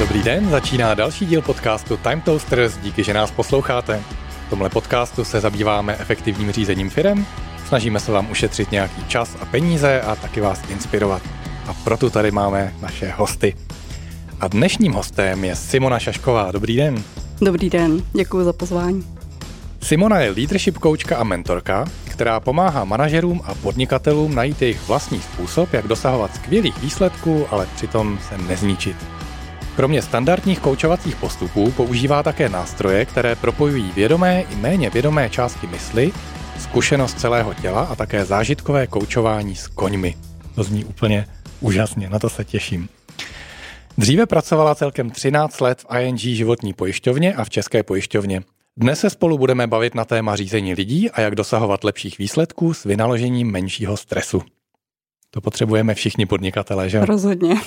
Dobrý den, začíná další díl podcastu Time Toasters, díky, že nás posloucháte. V tomhle podcastu se zabýváme efektivním řízením firem, snažíme se vám ušetřit nějaký čas a peníze a taky vás inspirovat. A proto tady máme naše hosty. A dnešním hostem je Simona Šašková. Dobrý den. Dobrý den, děkuji za pozvání. Simona je leadership koučka a mentorka, která pomáhá manažerům a podnikatelům najít jejich vlastní způsob, jak dosahovat skvělých výsledků, ale přitom se nezničit. Kromě standardních koučovacích postupů používá také nástroje, které propojují vědomé i méně vědomé části mysli, zkušenost celého těla a také zážitkové koučování s koňmi. To zní úplně úžasně, na to se těším. Dříve pracovala celkem 13 let v ING životní pojišťovně a v České pojišťovně. Dnes se spolu budeme bavit na téma řízení lidí a jak dosahovat lepších výsledků s vynaložením menšího stresu. To potřebujeme všichni podnikatelé, že? Rozhodně.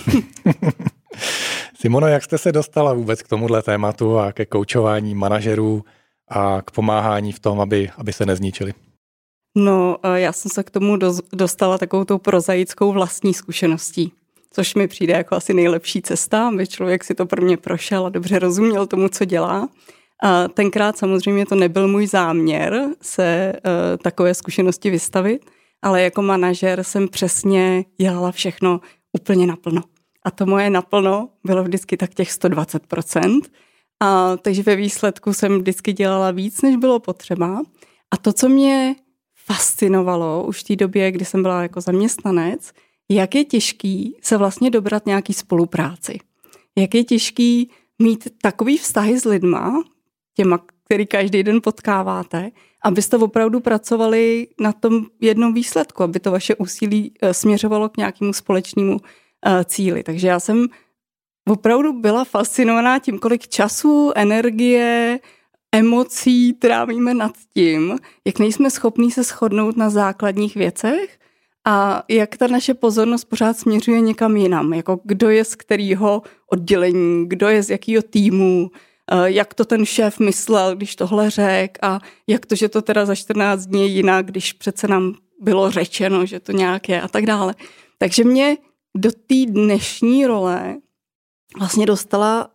Simono, jak jste se dostala vůbec k tomuhle tématu a ke koučování manažerů a k pomáhání v tom, aby se nezničili? No, já jsem se k tomu dostala takovou tou prozaickou vlastní zkušeností, což mi přijde jako asi nejlepší cesta, aby člověk si to prvně prošel a dobře rozuměl tomu, co dělá. A tenkrát samozřejmě to nebyl můj záměr se takové zkušenosti vystavit, ale jako manažer jsem přesně dělala všechno úplně naplno. A to moje naplno bylo vždycky tak těch 120%. A takže ve výsledku jsem vždycky dělala víc, než bylo potřeba. A to, co mě fascinovalo už v té době, kdy jsem byla jako zaměstnanec, jak je těžký se vlastně dobrat nějaký spolupráci. Jak je těžký mít takový vztahy s lidma, těma, který každý den potkáváte, abyste opravdu pracovali na tom jednom výsledku, aby to vaše úsilí směřovalo k nějakému společnému cíli. Takže já jsem opravdu byla fascinovaná tím, kolik času, energie, emocí trávíme nad tím, jak nejsme schopní se shodnout na základních věcech a jak ta naše pozornost pořád směřuje někam jinam. Jako kdo je z kterého oddělení, kdo je z jakého týmu, jak to ten šéf myslel, když tohle řekl a jak to, že to teda za 14 dní je jinak, když přece nám bylo řečeno, že to nějak je a tak dále. Takže mě do té dnešní role vlastně dostala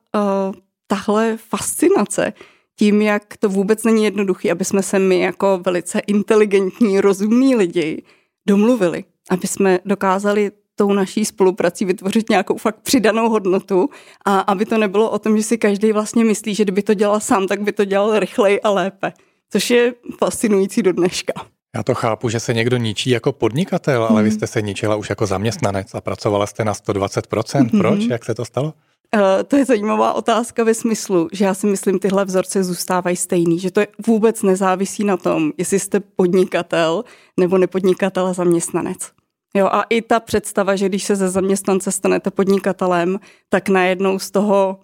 tahle fascinace tím, jak to vůbec není jednoduché, aby jsme se my jako velice inteligentní, rozumní lidi domluvili, aby jsme dokázali tou naší spoluprací vytvořit nějakou fakt přidanou hodnotu a aby to nebylo o tom, že si každý vlastně myslí, že kdyby to dělal sám, tak by to dělal rychleji a lépe, což je fascinující do dneška. Já to chápu, že se někdo ničí jako podnikatel, ale vy jste se ničila už jako zaměstnanec a pracovala jste na 120%. Proč? Jak se to stalo? To je zajímavá otázka ve smyslu, že já si myslím, tyhle vzorce zůstávají stejný, že to vůbec nezávisí na tom, jestli jste podnikatel nebo nepodnikatel a zaměstnanec. Jo, a i ta představa, že když se ze zaměstnance stanete podnikatelem, tak najednou z toho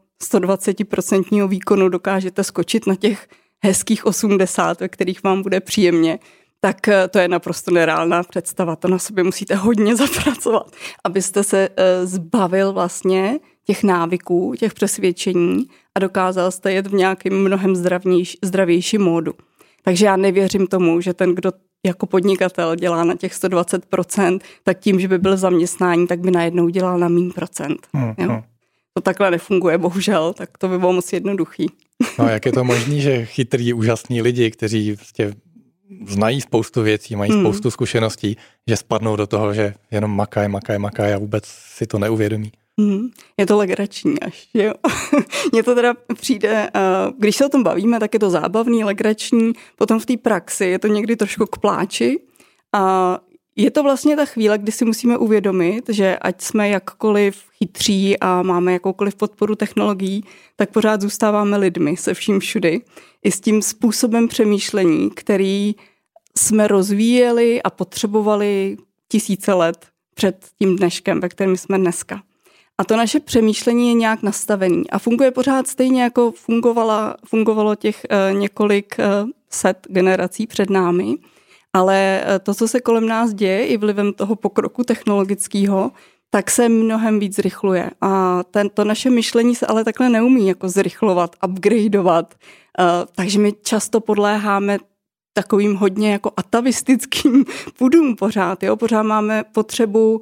120% výkonu dokážete skočit na těch hezkých 80, ve kterých vám bude příjemně, tak to je naprosto nereálná představa. To na sobě musíte hodně zapracovat, abyste se zbavil vlastně těch návyků, těch přesvědčení a dokázal jste jet v nějakém mnohem zdravějším módu. Takže já nevěřím tomu, že ten, kdo jako podnikatel dělá na těch 120%, tak tím, že by byl zaměstnání, tak by najednou dělal na míň procent. Jo? To takhle nefunguje, bohužel, tak to by bylo moc jednoduchý. No jak je to možný, že chytrý, úžasní lidi, kteří vlastně znají spoustu věcí, mají spoustu zkušeností, že spadnou do toho, že jenom makají a vůbec si to neuvědomí. Je to legrační až, jo. Mně to teda přijde, když se o tom bavíme, tak je to zábavný, legrační, potom v té praxi je to někdy trošku k pláči a je to vlastně ta chvíle, kdy si musíme uvědomit, že ať jsme jakkoliv chytří a máme jakoukoliv podporu technologií, tak pořád zůstáváme lidmi se vším všudy. I s tím způsobem přemýšlení, který jsme rozvíjeli a potřebovali tisíce let před tím dneškem, ve kterém jsme dneska. A to naše přemýšlení je nějak nastavený a funguje pořád stejně, jako fungovalo těch několik set generací před námi, ale to, co se kolem nás děje i vlivem toho pokroku technologického, tak se mnohem víc zrychluje. A to naše myšlení se ale takhle neumí jako zrychlovat, upgradeovat, takže my často podléháme takovým hodně jako atavistickým pudům pořád. Jo? Pořád máme potřebu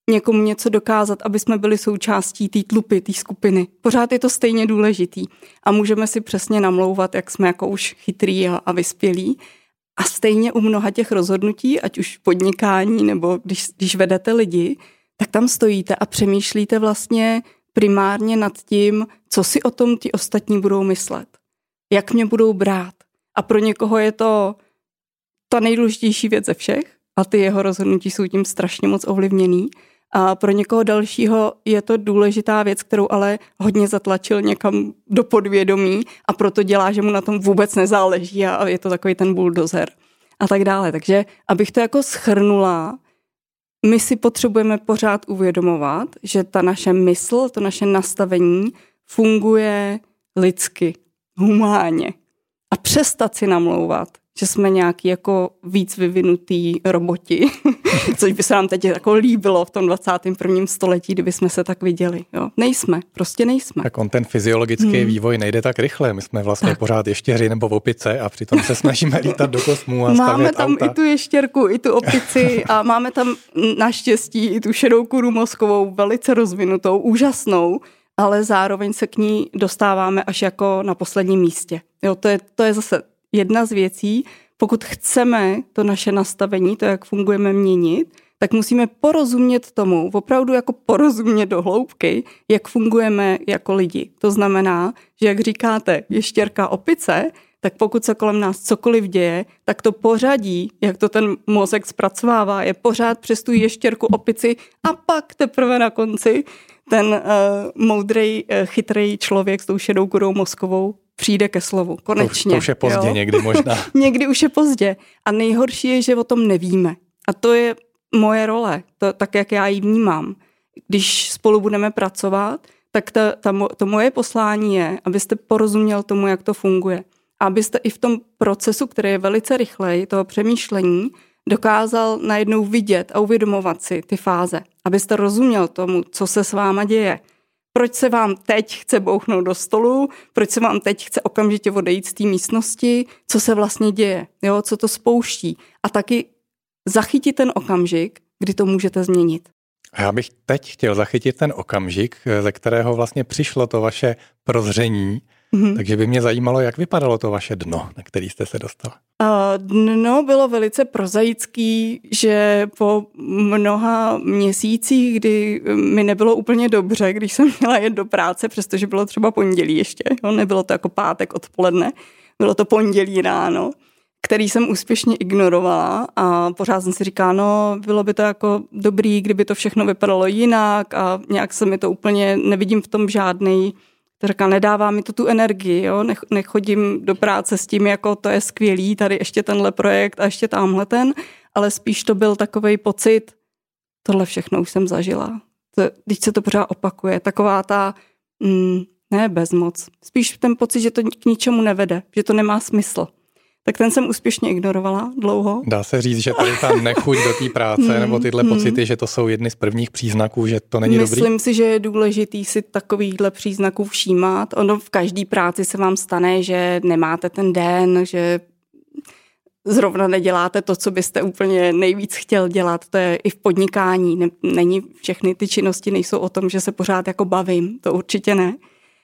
někomu něco dokázat, aby jsme byli součástí té tlupy, té skupiny. Pořád je to stejně důležitý a můžeme si přesně namlouvat, jak jsme jako už chytrý a vyspělí. A stejně u mnoha těch rozhodnutí, ať už podnikání nebo když vedete lidi, tak tam stojíte a přemýšlíte vlastně primárně nad tím, co si o tom ti ostatní budou myslet, jak mě budou brát. A pro někoho je to ta nejdůležitější věc ze všech a ty jeho rozhodnutí jsou tím strašně moc ovlivněný. A pro někoho dalšího je to důležitá věc, kterou ale hodně zatlačil někam do podvědomí a proto dělá, že mu na tom vůbec nezáleží a je to takový ten buldozer a tak dále. Takže abych to jako shrnula, my si potřebujeme pořád uvědomovat, že ta naše mysl, to naše nastavení funguje lidsky, humánně a přestat si namlouvat, že jsme nějaký jako víc vyvinutý roboti, což by se nám teď jako líbilo v tom 21. století, kdyby jsme se tak viděli. Jo. Nejsme, prostě nejsme. Tak on ten fyziologický vývoj nejde tak rychle. My jsme vlastně pořád ještěři nebo opice a přitom se snažíme lítat do kosmu a stavět auta. Máme tam i tu ještěrku, i tu opici a máme tam naštěstí i tu šedou kůru mozkovou, velice rozvinutou, úžasnou, ale zároveň se k ní dostáváme až jako na posledním místě. Jo, to je zase jedna z věcí, pokud chceme to naše nastavení, to, jak fungujeme, měnit, tak musíme porozumět tomu, opravdu jako porozumět do hloubky, jak fungujeme jako lidi. To znamená, že jak říkáte, ještěrka, opice, tak pokud se kolem nás cokoliv děje, tak to pořadí, jak to ten mozek zpracovává, je pořád přes tu ještěrku, opici a pak teprve na konci ten moudrej, chytrý člověk s tou šedou korou mozkovou přijde ke slovu. Konečně. To už je pozdě, jo? Někdy možná. Někdy už je pozdě. A nejhorší je, že o tom nevíme. A to je moje role, tak jak já ji vnímám. Když spolu budeme pracovat, tak to moje poslání je, abyste porozuměl tomu, jak to funguje. A abyste i v tom procesu, který je velice rychlej, toho přemýšlení, dokázal najednou vidět a uvědomovat si ty fáze. Abyste rozuměl tomu, co se s váma děje. Proč se vám teď chce bouchnout do stolu, proč se vám teď chce okamžitě odejít z té místnosti, co se vlastně děje, jo, co to spouští. A taky zachytit ten okamžik, kdy to můžete změnit. A já bych teď chtěl zachytit ten okamžik, ze kterého vlastně přišlo to vaše prozření, takže by mě zajímalo, jak vypadalo to vaše dno, na který jste se dostala. Dno bylo velice prozaický, že po mnoha měsících, kdy mi nebylo úplně dobře, když jsem měla jet do práce, přestože bylo třeba pondělí ještě, jo, nebylo to jako pátek odpoledne, bylo to pondělí ráno, který jsem úspěšně ignorovala a pořád jsem si říkala, no bylo by to jako dobrý, kdyby to všechno vypadalo jinak a nějak se mi to úplně, nevidím v tom žádnej, to říká, nedává mi to tu energii, jo? Nechodím do práce s tím, jako to je skvělý, tady ještě tenhle projekt a ještě tamhle ten, ale spíš to byl takovej pocit, tohle všechno už jsem zažila. Když se to pořád opakuje, taková ta, ne bezmoc, spíš ten pocit, že to k ničemu nevede, že to nemá smysl. Tak ten jsem úspěšně ignorovala dlouho. Dá se říct, že tady ta nechuť do té práce nebo tyhle pocity, že to jsou jedny z prvních příznaků, že to není dobrý? Myslím si, že je důležitý si takovýchhle příznaků všímat. Ono v každé práci se vám stane, že nemáte ten den, že zrovna neděláte to, co byste úplně nejvíc chtěl dělat. To je i v podnikání. Není všechny ty činnosti nejsou o tom, že se pořád jako bavím. To určitě ne.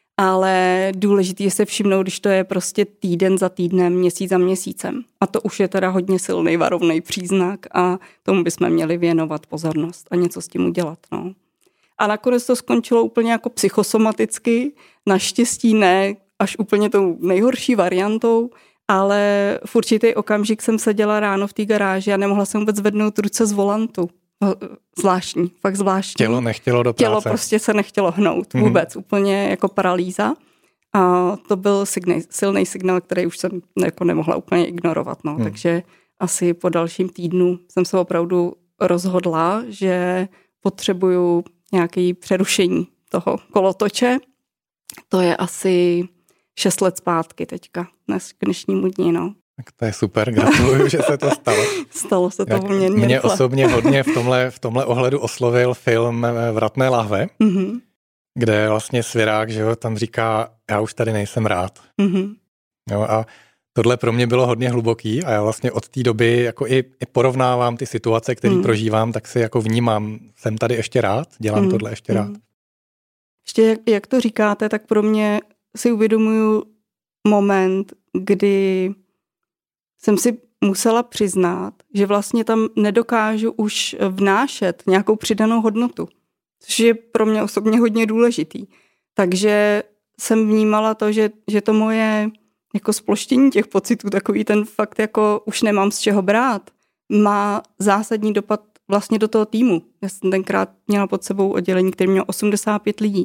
Ale důležitý je se všimnout, když to je prostě týden za týdnem, měsíc za měsícem. A to už je teda hodně silný varovný příznak a tomu bychom měli věnovat pozornost a něco s tím udělat. No. A nakonec to skončilo úplně jako psychosomaticky, naštěstí ne až úplně tou nejhorší variantou, ale v určitý okamžik jsem seděla ráno v té garáži a nemohla jsem vůbec zvednout ruce z volantu. Zvláštní, fakt zvláštní. Tělo nechtělo do práce. Tělo prostě se nechtělo hnout vůbec, úplně jako paralýza. A to byl silný signál, který už jsem jako nemohla úplně ignorovat. No. Takže asi po dalším týdnu jsem se opravdu rozhodla, že potřebuju nějaké přerušení toho kolotoče. To je asi 6 let zpátky teďka, dnes k dnešnímu dní, no. Tak to je super, gratuluju, že se to stalo. Stalo se to poměrně Mě osobně hodně v tomhle ohledu oslovil film Vratné lahve, kde vlastně svěrák, že jo, tam říká, já už tady nejsem rád. Jo, a Tohle pro mě bylo hodně hluboký a já vlastně od té doby jako i porovnávám ty situace, které prožívám, tak si jako vnímám, jsem tady ještě rád, dělám tohle ještě rád. Ještě jak to říkáte, tak pro mě si uvědomuju moment, kdy jsem si musela přiznat, že vlastně tam nedokážu už vnášet nějakou přidanou hodnotu, což je pro mě osobně hodně důležitý. Takže jsem vnímala to, že to moje jako sploštění těch pocitů, takový ten fakt jako už nemám z čeho brát, má zásadní dopad vlastně do toho týmu. Já jsem tenkrát měla pod sebou oddělení, které mělo 85 lidí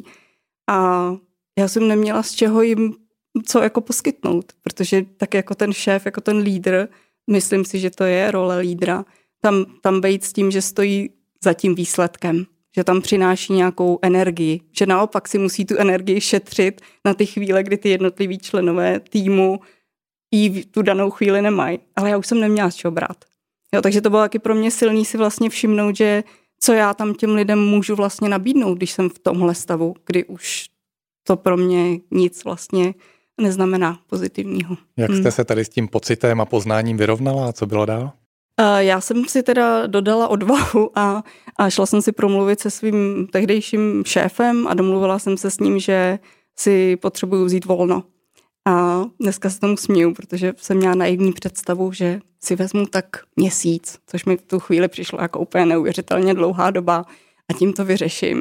a já jsem neměla z čeho jim co jako poskytnout, protože tak jako ten šéf, jako ten lídr, myslím si, že to je role lídra, tam být s tím, že stojí za tím výsledkem, že tam přináší nějakou energii, že naopak si musí tu energii šetřit na ty chvíle, kdy ty jednotliví členové týmu jí tu danou chvíli nemají. Ale já už jsem neměla z čeho brát. Jo, takže to bylo taky pro mě silný si vlastně všimnout, že co já tam těm lidem můžu vlastně nabídnout, když jsem v tomhle stavu, kdy už to pro mě nic vlastně neznamená pozitivního. Jak jste se tady s tím pocitem a poznáním vyrovnala a co bylo dál? Já jsem si teda dodala odvahu a šla jsem si promluvit se svým tehdejším šéfem a domluvila jsem se s ním, že si potřebuju vzít volno. A dneska se tomu směju, protože jsem měla naivní představu, že si vezmu tak měsíc, což mi v tu chvíli přišlo jako úplně neuvěřitelně dlouhá doba a tím to vyřeším.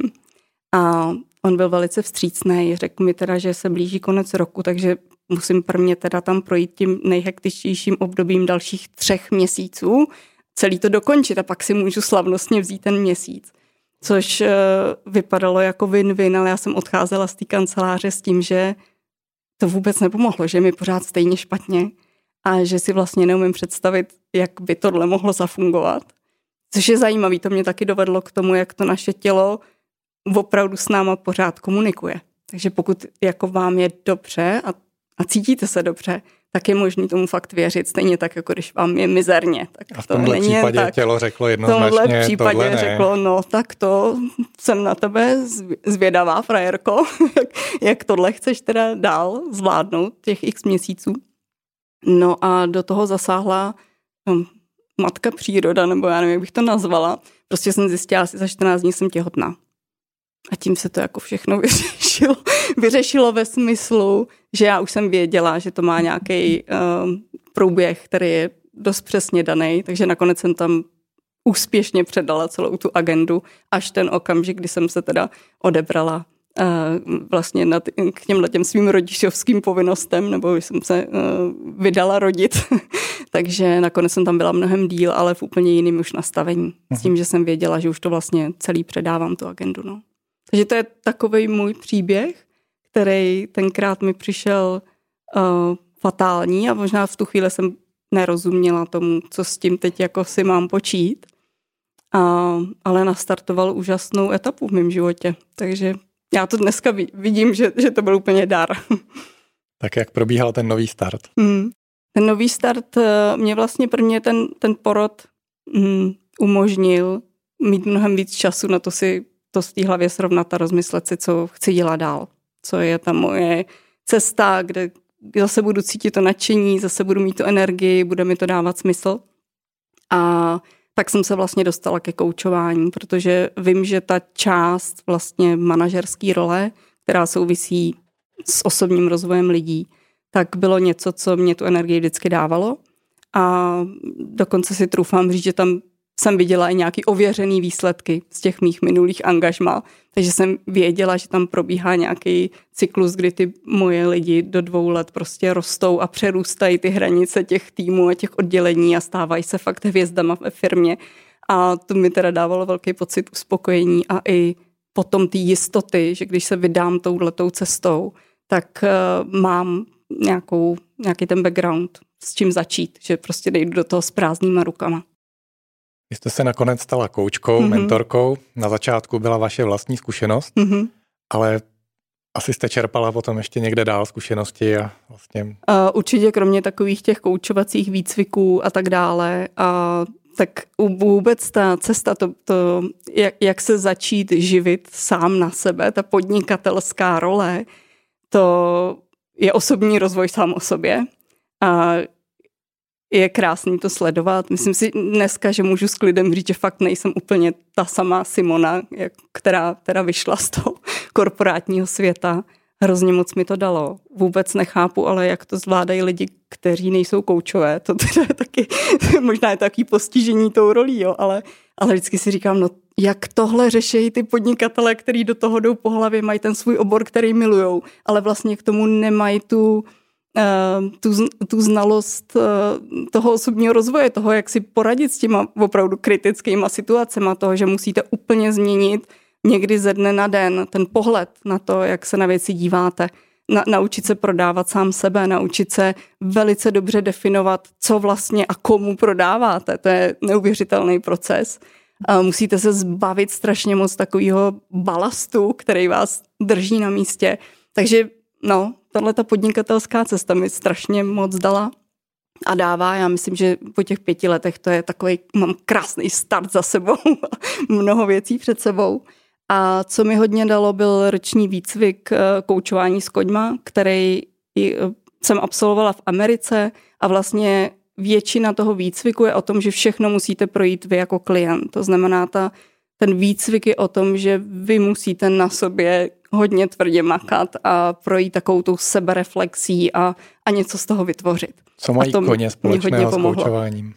A on byl velice vstřícný, řekl mi teda, že se blíží konec roku, takže musím prvně teda tam projít tím nejhektičtějším obdobím dalších 3 měsíců, celý to dokončit a pak si můžu slavnostně vzít ten měsíc. Což vypadalo jako win-win, ale já jsem odcházela z té kanceláře s tím, že to vůbec nepomohlo, že mi pořád stejně špatně a že si vlastně neumím představit, jak by tohle mohlo zafungovat. Což je zajímavé, to mě taky dovedlo k tomu, jak to naše tělo opravdu s náma pořád komunikuje. Takže pokud jako vám je dobře a cítíte se dobře, tak je možný tomu fakt věřit, stejně tak, jako když vám je mizerně. Tak a v tomhle případě tak, tělo řeklo jednoznačně, v tomhle případě řeklo, no tak to jsem na tebe zvědavá, frajerko, jak tohle chceš teda dál zvládnout těch x měsíců. No a do toho zasáhla matka příroda, nebo já nevím, jak bych to nazvala. Prostě jsem zjistila, asi za 14 dní jsem těhotná. A tím se to jako všechno vyřešilo ve smyslu, že já už jsem věděla, že to má nějaký průběh, který je dost přesně daný, takže nakonec jsem tam úspěšně předala celou tu agendu, až ten okamžik, kdy jsem se teda odebrala vlastně k těm svým rodičovským povinnostem, nebo jsem se vydala rodit. Takže nakonec jsem tam byla mnohem díl, ale v úplně jiném už nastavení. S tím, že jsem věděla, že už to vlastně celý předávám tu agendu. No. Takže to je takovej můj příběh, který tenkrát mi přišel fatální a možná v tu chvíli jsem nerozuměla tomu, co s tím teď jako si mám počít. Ale nastartoval úžasnou etapu v mém životě. Takže já to dneska vidím, že to byl úplně dar. Tak jak probíhal ten nový start? Ten nový start mě vlastně prvně ten porod umožnil mít mnohem víc času na to si to v té hlavě srovnat a rozmyslet si, co chci dělat dál. Co je ta moje cesta, kde zase budu cítit to nadšení, zase budu mít tu energii, bude mi to dávat smysl. A tak jsem se vlastně dostala ke koučování, protože vím, že ta část vlastně manažerské role, která souvisí s osobním rozvojem lidí, tak bylo něco, co mě tu energii vždycky dávalo. A dokonce si troufám říct, že tam jsem viděla i nějaký ověřený výsledky z těch mých minulých angažmá. Takže jsem věděla, že tam probíhá nějaký cyklus, kdy ty moje lidi do 2 let prostě rostou a přerůstají ty hranice těch týmů a těch oddělení a stávají se fakt hvězdama ve firmě. A to mi teda dávalo velký pocit uspokojení a i potom ty jistoty, že když se vydám touhletou cestou, tak mám nějaký ten background, s čím začít, že prostě nejdu do toho s prázdnýma rukama. Vy jste se nakonec stala koučkou, mentorkou. Na začátku byla vaše vlastní zkušenost, ale asi jste čerpala potom ještě někde dál zkušenosti a vlastně... Určitě kromě takových těch koučovacích výcviků a tak dále. Tak vůbec ta cesta, jak se začít živit sám na sebe, ta podnikatelská role, to je osobní rozvoj sám o sobě. A je krásný to sledovat. Myslím si dneska, že můžu s klidem říct, že fakt nejsem úplně ta samá Simona, která vyšla z toho korporátního světa. Hrozně moc mi to dalo. Vůbec nechápu, ale jak to zvládají lidi, kteří nejsou koučové. To teda je taky, možná je takový postižení tou rolí, jo, ale vždycky si říkám, no jak tohle řeší ty podnikatelé, kteří do toho jdou po hlavě, mají ten svůj obor, který milujou, ale vlastně k tomu nemají tu znalost toho osobního rozvoje, toho, jak si poradit s těma opravdu kritickýma situacema, toho, že musíte úplně změnit někdy ze dne na den ten pohled na to, jak se na věci díváte. Naučit se prodávat sám sebe, naučit se velice dobře definovat, co vlastně a komu prodáváte. To je neuvěřitelný proces. Musíte se zbavit strašně moc takového balastu, který vás drží na místě. Takže tato podnikatelská cesta mi strašně moc dala a dává. Já myslím, že po těch 5 letech to je takový, mám krásný start za sebou, mnoho věcí před sebou. A co mi hodně dalo, byl roční výcvik koučování s koňma, který jsem absolvovala v Americe a vlastně většina toho výcviku je o tom, že všechno musíte projít vy jako klient. To znamená, ten výcvik je o tom, že vy musíte na sobě hodně tvrdě makat a projít takovou tou sebereflexí a něco z toho vytvořit. Co mají koně společného s koučováním?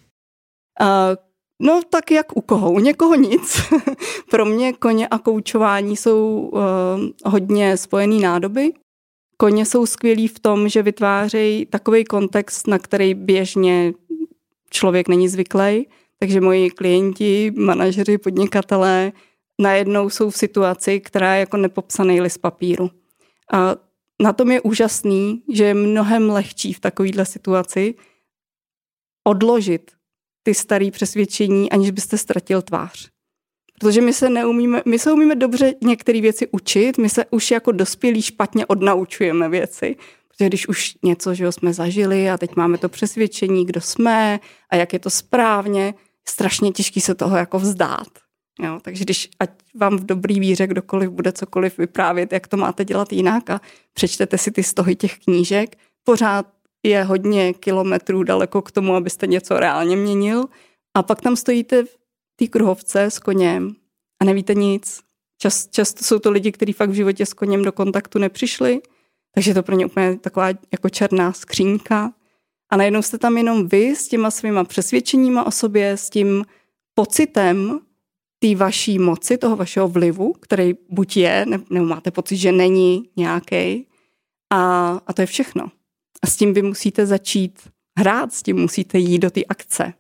No tak jak u koho? U někoho nic. Pro mě koně a koučování jsou hodně spojený nádoby. Koně jsou skvělí v tom, že vytvářejí takový kontext, na který běžně člověk není zvyklý. Takže moji klienti, manažeři, podnikatelé najednou jsou v situaci, která je jako nepopsaný list papíru. A na tom je úžasný, že je mnohem lehčí v takovéhle situaci odložit ty staré přesvědčení, aniž byste ztratil tvář. Protože my se umíme dobře některé věci učit, my se už jako dospělí špatně odnaučujeme věci. Protože když už něco, že jsme zažili a teď máme to přesvědčení, kdo jsme a jak je to správně, strašně těžký se toho jako vzdát. Jo, takže ať vám v dobrý víře kdokoliv bude cokoliv vyprávět, jak to máte dělat jinak a přečtete si ty stohy těch knížek, pořád je hodně kilometrů daleko k tomu, abyste něco reálně měnil a pak tam stojíte v té kruhovce s koněm a nevíte nic. Často jsou to lidi, kteří fakt v životě s koněm do kontaktu nepřišli, takže je to pro ně úplně taková jako černá skřínka a najednou jste tam jenom vy s těma svýma přesvědčeníma o sobě, s tím pocitem té vaší moci, toho vašeho vlivu, který buď je, nebo máte pocit, že není nějaký a to je všechno. A s tím vy musíte začít hrát, s tím musíte jít do té akce.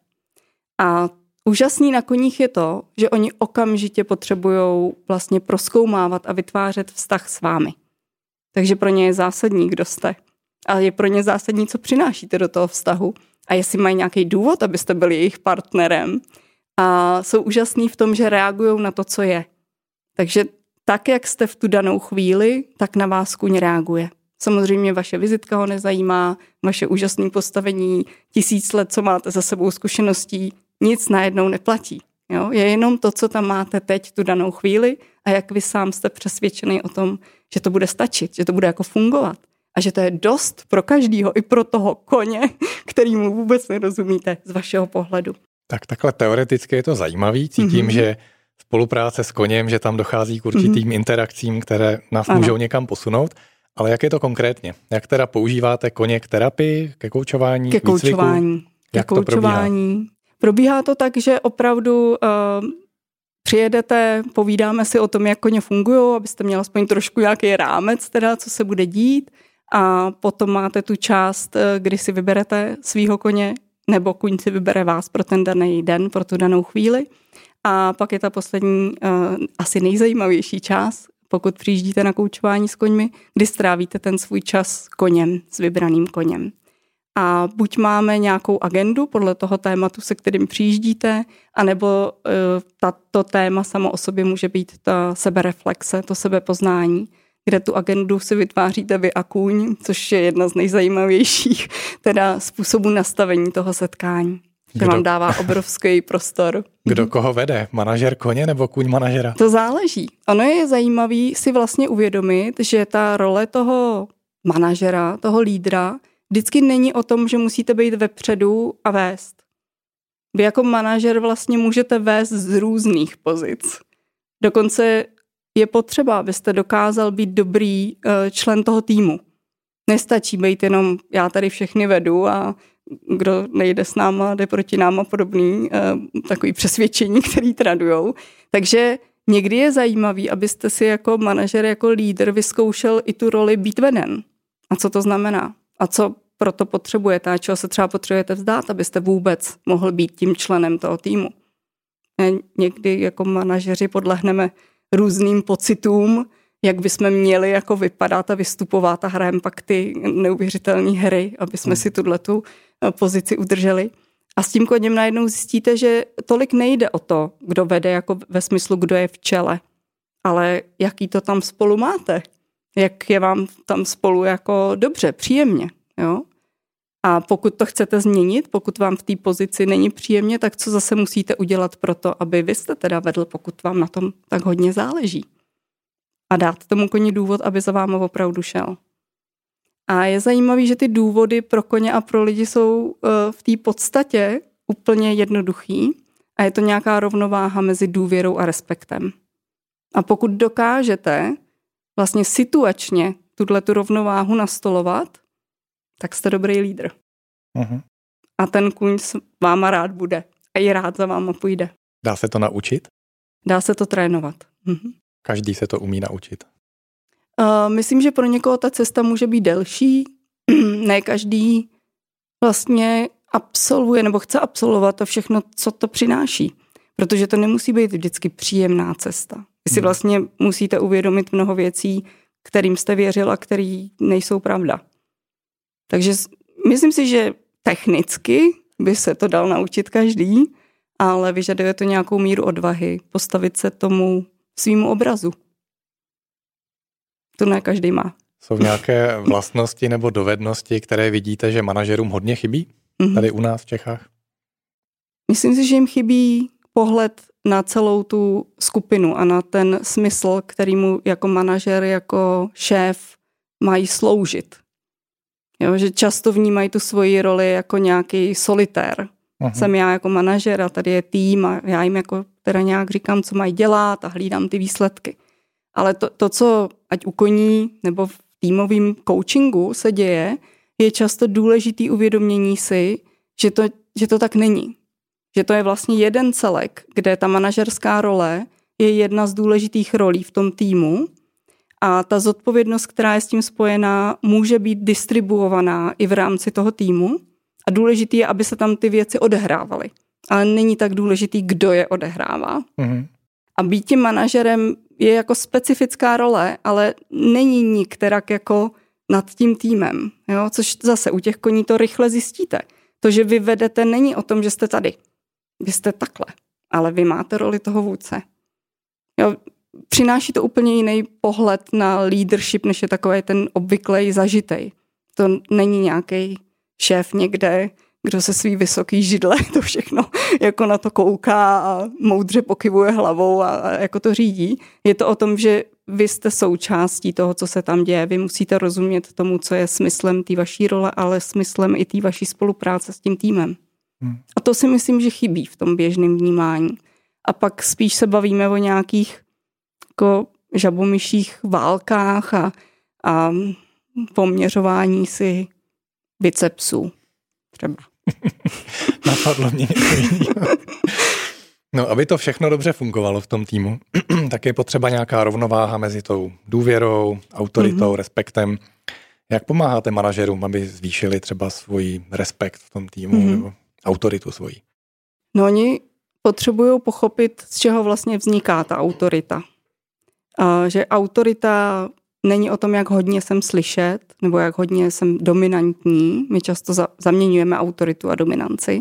A úžasný na koních je to, že oni okamžitě potřebují vlastně prozkoumávat a vytvářet vztah s vámi. Takže pro ně je zásadní, kdo jste. A je pro ně zásadní, co přinášíte do toho vztahu. A jestli mají nějaký důvod, abyste byli jejich partnerem. A jsou úžasný v tom, že reagují na to, co je. Takže tak, jak jste v tu danou chvíli, tak na vás kuň reaguje. Samozřejmě vaše vizitka ho nezajímá, vaše úžasné postavení, 1000 let, co máte za sebou zkušeností, nic najednou neplatí. Jo? Je jenom to, co tam máte teď, tu danou chvíli a jak vy sám jste přesvědčený o tom, že to bude stačit, že to bude jako fungovat a že to je dost pro každýho, i pro toho koně, kterýmu vůbec nerozumíte z vašeho pohledu. Tak takhle teoreticky je to zajímavý, cítím, že spolupráce s koněm, že tam dochází k určitým interakcím, které nás můžou někam posunout. Ale jak je to konkrétně? Jak teda používáte koně k terapii, ke koučování, ke koučování? Jak to probíhá? Probíhá to tak, že opravdu přijedete, povídáme si o tom, jak koně fungují, abyste měli aspoň trošku nějaký rámec, teda, co se bude dít. A potom máte tu část, kdy si vyberete svýho koně, nebo kuň si vybere vás pro ten daný den, pro tu danou chvíli. A pak je ta poslední, asi nejzajímavější část, pokud přijíždíte na koučování s koňmi, kdy strávíte ten svůj čas s koněm, s vybraným koněm. A buď máme nějakou agendu podle toho tématu, se kterým přijíždíte, anebo to téma samo o sobě může být ta sebereflexe, to sebepoznání, kde tu agendu si vytváříte vy a kůň, což je jedna z nejzajímavějších teda způsobů nastavení toho setkání. Že vám dává obrovský prostor. Kdo koho vede? Manažer koně nebo kůň manažera? To záleží. Ono je zajímavý si vlastně uvědomit, že ta role toho manažera, toho lídra vždycky není o tom, že musíte být vepředu a vést. Vy jako manažer vlastně můžete vést z různých pozic. Dokonce je potřeba, abyste dokázal být dobrý člen toho týmu. Nestačí být jenom já tady všechny vedu a kdo nejde s náma, jde proti náma podobný, takový přesvědčení, který tradujou. Takže někdy je zajímavý, abyste si jako manažer, jako lídr vyzkoušel i tu roli být veden. A co to znamená? A co proto potřebujete a čeho se třeba potřebujete vzdát, abyste vůbec mohl být tím členem toho týmu. Někdy jako manažeři podlehneme různým pocitům, jak bychom měli jako vypadat a vystupovat a hrajeme pak ty neuvěřitelné hry, aby jsme si tuhletu pozici udrželi. A s tím koněm najednou zjistíte, že tolik nejde o to, kdo vede jako ve smyslu, kdo je v čele, ale jaký to tam spolu máte. Jak je vám tam spolu jako dobře, příjemně. Jo? A pokud to chcete změnit, pokud vám v té pozici není příjemně, tak co zase musíte udělat pro to, aby vy jste teda vedl, pokud vám na tom tak hodně záleží. A dát tomu koni důvod, aby za váma opravdu šel. A je zajímavý, že ty důvody pro koně a pro lidi jsou v té podstatě úplně jednoduchý a je to nějaká rovnováha mezi důvěrou a respektem. A pokud dokážete vlastně situačně tu rovnováhu nastolovat, tak jste dobrý lídr. Uh-huh. A ten kůň s váma rád bude. A i rád za váma půjde. Dá se to naučit? Dá se to trénovat. Uh-huh. Každý se to umí naučit. Myslím, že pro někoho ta cesta může být delší. Ne každý vlastně absolvuje nebo chce absolvovat to všechno, co to přináší. Protože to nemusí být vždycky příjemná cesta. Vy si vlastně musíte uvědomit mnoho věcí, kterým jste věřil a který nejsou pravda. Takže myslím si, že technicky by se to dal naučit každý, ale vyžaduje to nějakou míru odvahy, postavit se tomu svýmu obrazu. To ne každý má. Jsou nějaké vlastnosti nebo dovednosti, které vidíte, že manažerům hodně chybí tady u nás v Čechách? Myslím si, že jim chybí pohled na celou tu skupinu a na ten smysl, kterýmu jako manažer, jako šéf mají sloužit. Jo, že často vnímají tu svoji roli jako nějaký solitér. Jsem já jako manažer a tady je tým a já jim jako teda nějak říkám, co mají dělat a hlídám ty výsledky. Ale to, co ať u koní nebo v týmovém coachingu se děje, je často důležitý uvědomění si, že to tak není. Že to je vlastně jeden celek, kde ta manažerská role je jedna z důležitých rolí v tom týmu a ta zodpovědnost, která je s tím spojená, může být distribuovaná i v rámci toho týmu a důležitý je, aby se tam ty věci odehrávaly. Ale není tak důležitý, kdo je odehrává. A být tím manažerem je jako specifická role, ale není nikterak jako nad tím týmem. Jo? Což zase u těch koní to rychle zjistíte. To, že vy vedete, není o tom, že jste tady. Vy jste takhle, ale vy máte roli toho vůdce. Jo? Přináší to úplně jiný pohled na leadership, než je takový ten obvyklej zažitej. To není nějaký šéf někde, kdo se svý vysoký židle to všechno jako na to kouká a moudře pokyvuje hlavou a jako to řídí. Je to o tom, že vy jste součástí toho, co se tam děje. Vy musíte rozumět tomu, co je smyslem té vaší role, ale smyslem i té vaší spolupráce s tím týmem. A to si myslím, že chybí v tom běžném vnímání. A pak spíš se bavíme o nějakých jako žabomyších válkách a poměřování si bicepsů. Třeba. Napadlo mě něco jiného. No, aby to všechno dobře fungovalo v tom týmu, tak je potřeba nějaká rovnováha mezi tou důvěrou, autoritou, respektem. Jak pomáháte manažerům, aby zvýšili třeba svůj respekt v tom týmu nebo autoritu svoji? No, oni potřebují pochopit, z čeho vlastně vzniká ta autorita. Že autorita není o tom, jak hodně jsem slyšet, nebo jak hodně jsem dominantní. My často zaměňujeme autoritu a dominanci.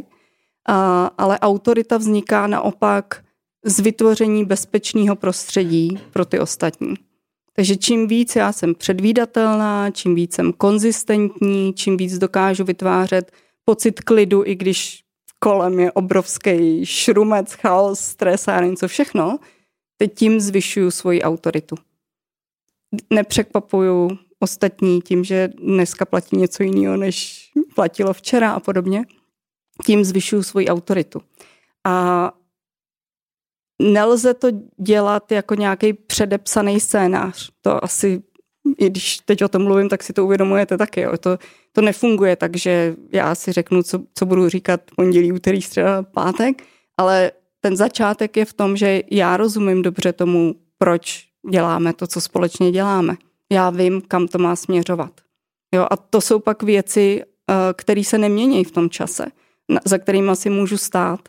Ale autorita vzniká naopak z vytvoření bezpečného prostředí pro ty ostatní. Takže čím víc já jsem předvídatelná, čím víc jsem konzistentní, čím víc dokážu vytvářet pocit klidu, i když kolem je obrovský šrumec, chaos, stres a něco všechno, teď tím zvyšuju svoji autoritu. Nepřekvapuju ostatní tím, že dneska platí něco jiného, než platilo včera a podobně, tím zvyšuju svoji autoritu. A nelze to dělat jako nějaký předepsaný scénář. To asi, i když teď o tom mluvím, tak si to uvědomujete taky. Jo. To nefunguje tak, že já si řeknu, co budu říkat pondělí, úterý, středa, pátek, ale ten začátek je v tom, že já rozumím dobře tomu, proč děláme to, co společně děláme. Já vím, kam to má směřovat. Jo, a to jsou pak věci, které se nemění v tom čase, za kterými si můžu stát.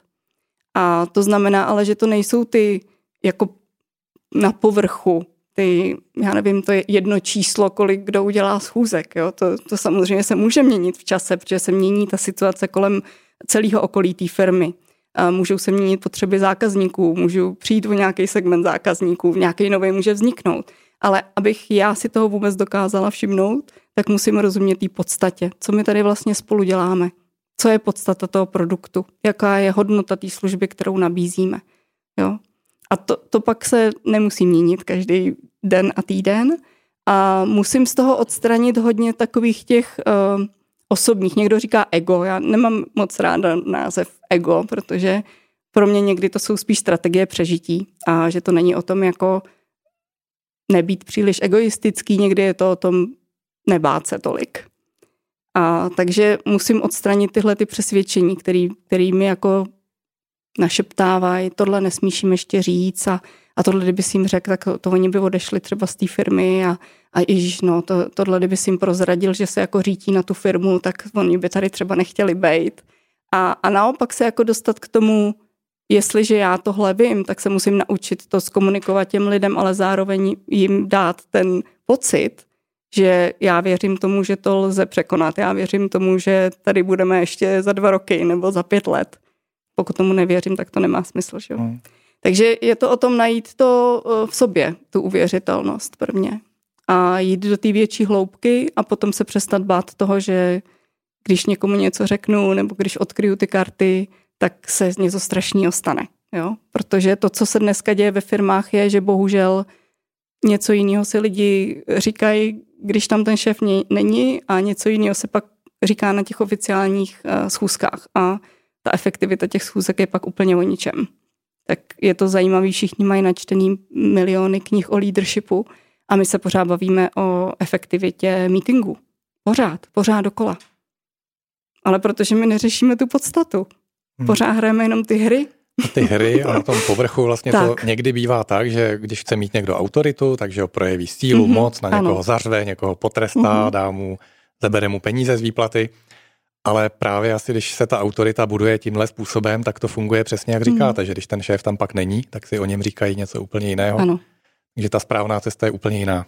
A to znamená ale, že to nejsou ty jako na povrchu, já nevím, to je jedno číslo, kolik kdo udělá schůzek. Jo? To samozřejmě se může měnit v čase, protože se mění ta situace kolem celého okolí té firmy. Můžou se měnit potřeby zákazníků, můžu přijít o nějaký segment zákazníků, nějaký nový může vzniknout. Ale abych já si toho vůbec dokázala všimnout, tak musím rozumět té podstatě. Co my tady vlastně spolu děláme? Co je podstata toho produktu? Jaká je hodnota té služby, kterou nabízíme? Jo? A to pak se nemusí měnit každý den a týden. A musím z toho odstranit hodně takových těch osobních. Někdo říká ego. Já nemám moc ráda název ego, protože pro mě někdy to jsou spíš strategie přežití a že to není o tom jako nebýt příliš egoistický, někdy je to o tom nebát se tolik. A takže musím odstranit tyhle ty přesvědčení, který mi jako našeptávají, tohle nesmíš jim ještě říct a tohle, kdyby si jim řekl, tak to oni by odešli třeba z té firmy a ježiš, no, tohle, kdyby si jim prozradil, že se jako řítí na tu firmu, tak oni by tady třeba nechtěli bejt. A naopak se jako dostat k tomu, jestliže já tohle vím, tak se musím naučit to zkomunikovat těm lidem, ale zároveň jim dát ten pocit, že já věřím tomu, že to lze překonat. Já věřím tomu, že tady budeme ještě za 2 roky nebo za 5 let. Pokud tomu nevěřím, tak to nemá smysl. Že? Takže je to o tom najít to v sobě, tu uvěřitelnost prvně. A jít do té větší hloubky a potom se přestat bát toho, že když někomu něco řeknu nebo když odkryju ty karty, tak se něco strašného stane. Jo? Protože to, co se dneska děje ve firmách, je, že bohužel něco jiného si lidi říkají, když tam ten šéf není a něco jiného se pak říká na těch oficiálních schůzkách. A ta efektivita těch schůzek je pak úplně o ničem. Tak je to zajímavé, všichni mají načtený miliony knih o leadershipu a my se pořád bavíme o efektivitě meetingu. Pořád dokola. Ale protože my neřešíme tu podstatu. Pořád hrajeme jenom ty hry. Ty hry a na tom povrchu vlastně to někdy bývá tak, že když chce mít někdo autoritu, takže ho projeví sílu, moc, na někoho zařve, někoho potrestá, zabere mu peníze z výplaty. Ale právě asi, když se ta autorita buduje tímhle způsobem, tak to funguje přesně jak říkáte, že když ten šéf tam pak není, tak si o něm říkají něco úplně jiného. Ano. Takže ta správná cesta je úplně jiná.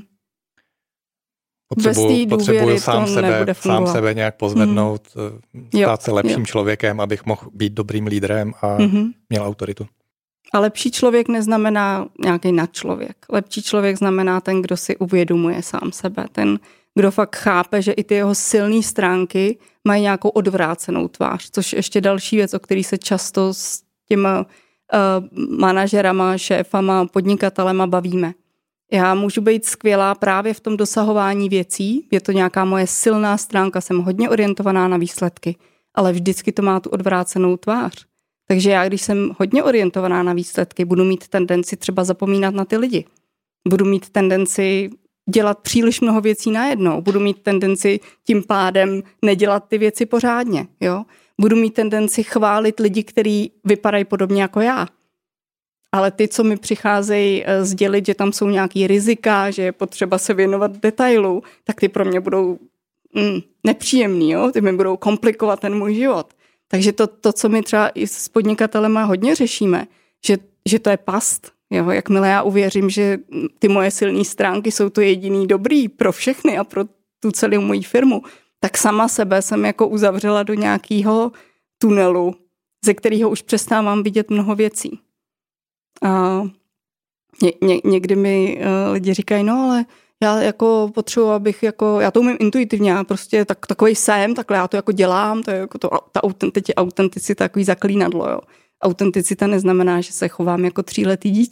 Potřebuju sám sebe nějak pozvednout, stát se lepším člověkem, abych mohl být dobrým lídrem a měl autoritu. A lepší člověk neznamená nějaký nadčlověk. Lepší člověk znamená ten, kdo si uvědomuje sám sebe. Ten, kdo fakt chápe, že i ty jeho silné stránky mají nějakou odvrácenou tvář. Což je ještě další věc, o který se často s těma manažerama, šéfama, podnikatelema bavíme. Já můžu být skvělá právě v tom dosahování věcí, je to nějaká moje silná stránka, jsem hodně orientovaná na výsledky, ale vždycky to má tu odvrácenou tvář. Takže já, když jsem hodně orientovaná na výsledky, budu mít tendenci třeba zapomínat na ty lidi. Budu mít tendenci dělat příliš mnoho věcí najednou. Budu mít tendenci tím pádem nedělat ty věci pořádně. Jo? Budu mít tendenci chválit lidi, kteří vypadají podobně jako já. Ale ty, co mi přicházejí sdělit, že tam jsou nějaký rizika, že je potřeba se věnovat detailu, tak ty pro mě budou nepříjemný, jo? Ty mi budou komplikovat ten můj život. Takže to, co my třeba i s podnikatelema hodně řešíme, že to je past. Jo? Jakmile já uvěřím, že ty moje silné stránky jsou to jediný dobrý pro všechny a pro tu celou moji firmu, tak sama sebe jsem jako uzavřela do nějakého tunelu, ze kterého už přestávám vidět mnoho věcí. A někdy mi lidi říkají, no ale já jako potřebuji, abych jako, já to umím intuitivně, já prostě takovej jsem, takhle já to jako dělám, to je jako teď je autenticita takový zaklínadlo, jo. Autenticita neznamená, že se chovám jako 3letý dítě.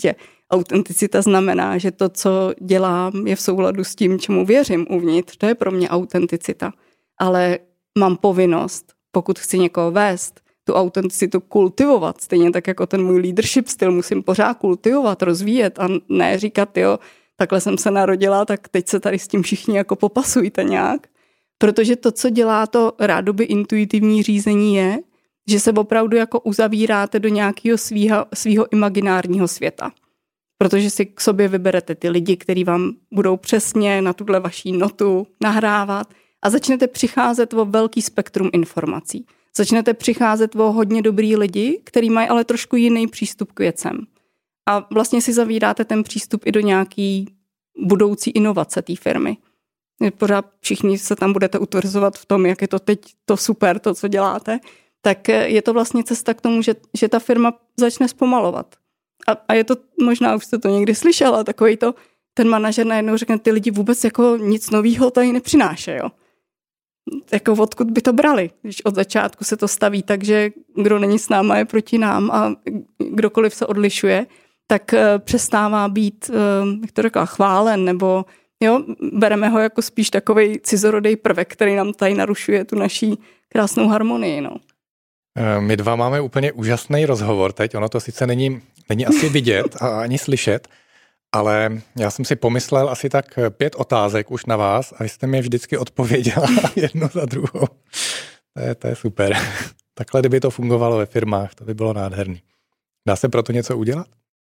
Autenticita znamená, že to, co dělám, je v souladu s tím, čemu věřím uvnitř. To je pro mě autenticita. Ale mám povinnost, pokud chci někoho vést, tu autenticitu kultivovat, stejně tak jako ten můj leadership styl musím pořád kultivovat, rozvíjet a ne říkat, jo, takhle jsem se narodila, tak teď se tady s tím všichni jako popasujte nějak. Protože to, co dělá to rádoby intuitivní řízení je, že se opravdu jako uzavíráte do nějakého svýho imaginárního světa. Protože si k sobě vyberete ty lidi, kteří vám budou přesně na tuhle vaší notu nahrávat a začnete přicházet o velký spektrum informací. Začnete přicházet o hodně dobrý lidi, kteří mají ale trošku jiný přístup k věcem. A vlastně si zavíráte ten přístup i do nějaký budoucí inovace té firmy. Pořád všichni se tam budete utvrzovat v tom, jak je to teď to super, to, co děláte. Tak je to vlastně cesta k tomu, že ta firma začne zpomalovat. A je to, možná už jste to někdy slyšela, takový to, ten manažer najednou řekne, ty lidi vůbec jako nic novýho tady nepřinášejí. Jako odkud by to brali, když od začátku se to staví tak, že kdo není s náma je proti nám a kdokoliv se odlišuje, tak přestává být, jak to řekla, chválen, nebo jo, bereme ho jako spíš takovej cizorodej prvek, který nám tady narušuje tu naší krásnou harmonii. No. My dva máme úplně úžasný rozhovor teď, ono to sice není asi vidět a ani slyšet, ale já jsem si pomyslel asi tak 5 otázek už na vás a vy jste mi vždycky odpověděla jednu za druhou. To je super. Takhle, kdyby to fungovalo ve firmách, to by bylo nádherný. Dá se proto něco udělat?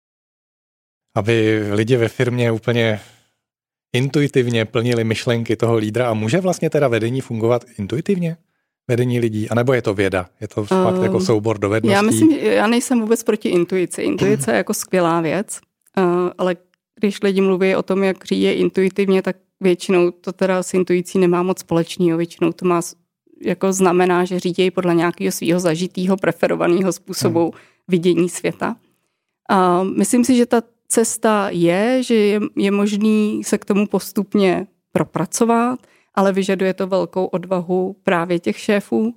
Aby lidi ve firmě úplně intuitivně plnili myšlenky toho lídra a může vlastně teda vedení fungovat intuitivně? Vedení lidí, anebo je to věda? Je to fakt jako soubor dovedností? Já nejsem vůbec proti intuici. Intuice je jako skvělá věc, ale když lidi mluví o tom, jak řídí intuitivně, tak většinou to teda s intuicí nemá moc společného. Většinou to má jako znamená, že řídí podle nějakého svého zažitého, preferovaného způsobu vidění světa. A myslím si, že ta cesta je, že je možný se k tomu postupně propracovat, ale vyžaduje to velkou odvahu právě těch šéfů,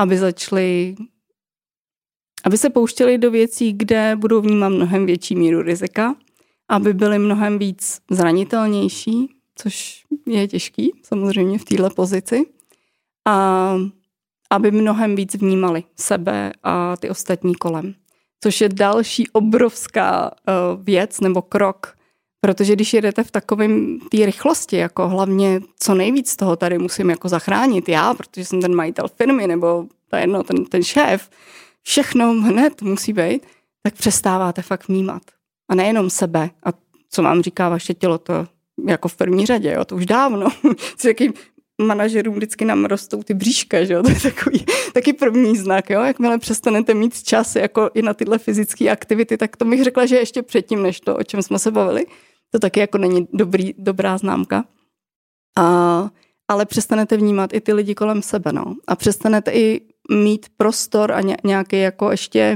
aby se pouštěli do věcí, kde budou vnímat mnohem větší míru rizika, aby byli mnohem víc zranitelnější, což je těžký samozřejmě v této pozici, a aby mnohem víc vnímali sebe a ty ostatní kolem. Což je další obrovská věc nebo krok, protože když jedete v takovém té rychlosti, jako hlavně co nejvíc toho tady musím jako zachránit já, protože jsem ten majitel firmy nebo ten šéf, všechno hned musí být, tak přestáváte fakt vnímat. A nejenom sebe. A co vám říká vaše tělo, to jako v první řadě, jo, to už dávno. Jaký manažerům vždycky nám rostou ty bříška, že jo, to je taky první znak, jo, jakmile přestanete mít čas jako i na tyhle fyzické aktivity, tak to bych řekla, že ještě předtím, než to, o čem jsme se bavili, to taky jako není dobrá známka. Ale přestanete vnímat i ty lidi kolem sebe, no. A přestanete i mít prostor a nějaký jako ještě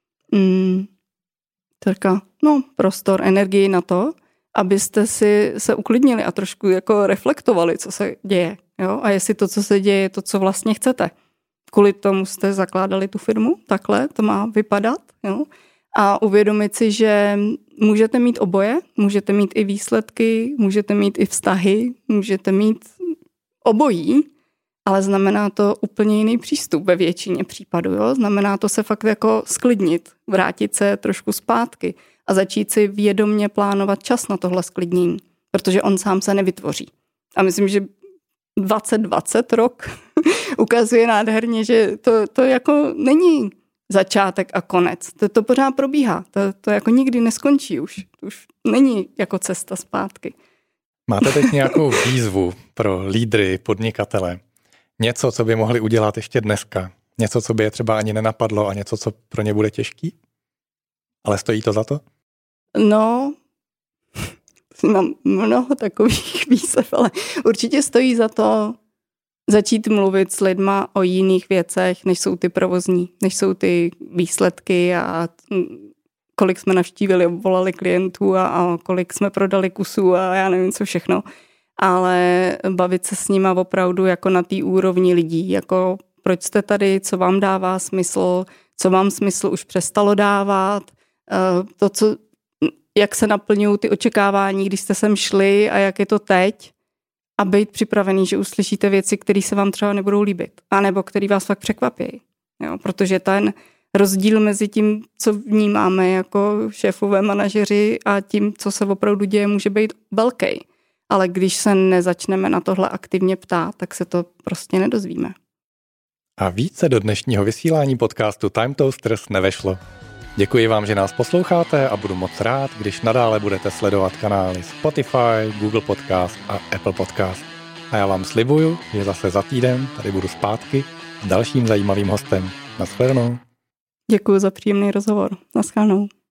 prostor, energii na to, abyste si se uklidnili a trošku jako reflektovali, co se děje. Jo? A jestli to, co se děje, je to, co vlastně chcete. Kvůli tomu jste zakládali tu firmu, takhle to má vypadat. Jo? A uvědomit si, že můžete mít oboje, můžete mít i výsledky, můžete mít i vztahy, můžete mít obojí, ale znamená to úplně jiný přístup ve většině případů. Jo? Znamená to se fakt jako sklidnit, vrátit se trošku zpátky a začít si vědomně plánovat čas na tohle sklidnění, protože on sám se nevytvoří. A myslím, že 2020 rok ukazuje nádherně, že to jako není začátek a konec. To pořád probíhá. To jako nikdy neskončí už. Už není jako cesta zpátky. Máte teď nějakou výzvu pro lídry, podnikatele? Něco, co by mohli udělat ještě dneska? Něco, co by je třeba ani nenapadlo a něco, co pro ně bude těžký? Ale stojí to za to? No, mám mnoho takových výzev, ale určitě stojí za to začít mluvit s lidma o jiných věcech, než jsou ty provozní, než jsou ty výsledky a kolik jsme navštívili, volali klientů a kolik jsme prodali kusů a já nevím co všechno. Ale bavit se s nima opravdu jako na té úrovni lidí, jako proč jste tady, co vám dává smysl, co vám smysl už přestalo dávat, to, co jak se naplňují ty očekávání, když jste sem šli a jak je to teď a být připravený, že uslyšíte věci, které se vám třeba nebudou líbit, anebo které vás fakt překvapí. Jo, protože ten rozdíl mezi tím, co vnímáme jako šéfové manažeři a tím, co se opravdu děje, může být velký. Ale když se nezačneme na tohle aktivně ptát, tak se to prostě nedozvíme. A více do dnešního vysílání podcastu Time Toasters nevešlo. Děkuji vám, že nás posloucháte a budu moc rád, když nadále budete sledovat kanály Spotify, Google Podcast a Apple Podcast. A já vám slibuju, že zase za týden tady budu zpátky s dalším zajímavým hostem. Nashledanou. Děkuji za příjemný rozhovor. Naschledanou.